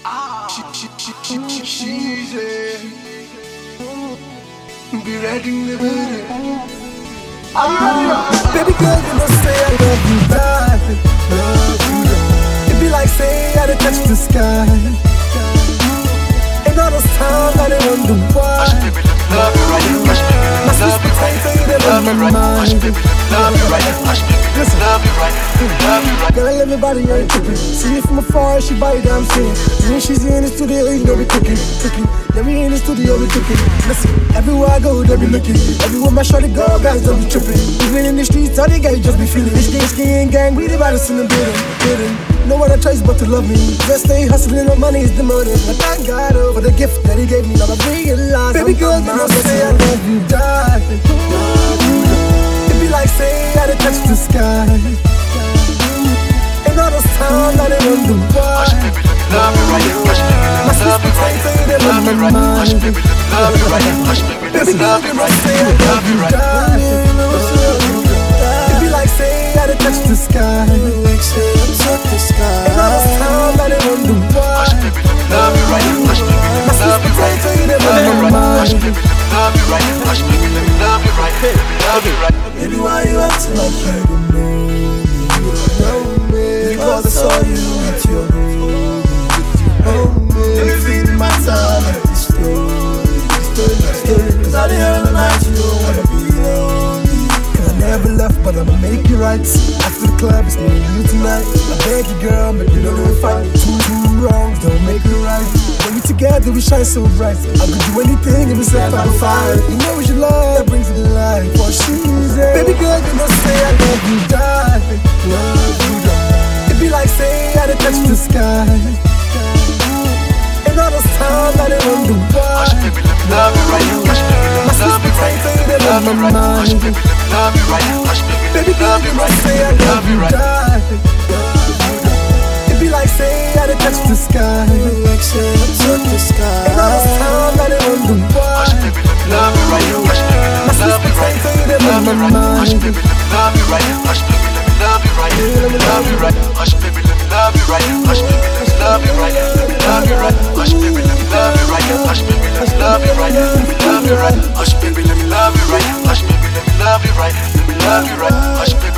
She's be ready to be Baby girl, you know say I love you back. Love you. It be like say I done touch the sky. And all those times I done wonder why. Hush baby, love you right. Hush baby, My sweet potato, you done love on you my right. mind. Hush baby, love you right. Hush baby, love you right. Love you right. Girl, let me body ain't tripping. See me from afar, she body damn singing. When she's in the studio, you know we cooking. Let me in the studio, we cooking. Listen, everywhere I go, they be looking. Everywhere my shorty go, guys don't be tripping. Even in the streets, all they guys just be feeling. This gang, we the baddest in the building. No other choice but to love me. Just stay hustling, no money is the motive. But thank God for the gift that he gave me. Now I realize, baby girl, you know say I love you, die. It be like say I done touch the sky. And all those times I done wonder why. Hush baby, love you right. Hush baby, My sweet love you right. potato, you done on Love you my right. mind. Hush baby, love you right. Hush baby, Baby girl, love you you know right. say I love you, die. It be like say I done touch the sky. And all those times I done wonder why. Hush baby, love you right. Hush baby, My sweet love you right. potato, you done Love you on my right. Hush mind. baby, love you right. Hush baby, love you right. Love you right. Baby, why you acting like you don't know me? You don't know me. Because I saw you with your homie. You feed my time like this story. Cause I didn't hear the night you don't wanna be lonely. And I never left, but I'ma make it right. After the club, it's me and you tonight. I beg you, girl, make me don't fight. Two wrongs don't make it right. When we together, we shine so bright. I could do anything if we set up a fire. You know it's your love that brings it to life. For she's baby girl, you know say I love you, die. Love you, die. It be like say I done touch the sky. And all those times I done wonder why. Hush baby, love you right. Hush baby, My sweet love you right. potato, you done Love on you my right. Hush mind. baby, love you right. Hush baby, Baby girl, love you you know right. say I love you, die. It be like say I done touch the sky. And all those times I done wonder why. Hush baby, love you right. Hush baby, My sweet love you right. potato, you done Love on you my right. Hush mind. baby, love you right. Hush baby, love you right. Love you right. Hush baby, love you right. Hush baby, love you right. Love you right. Hush baby, love you right. Hush baby, love you right. Love you right. Hush baby, love you right. Hush baby, love you right. Love you right. Hush baby.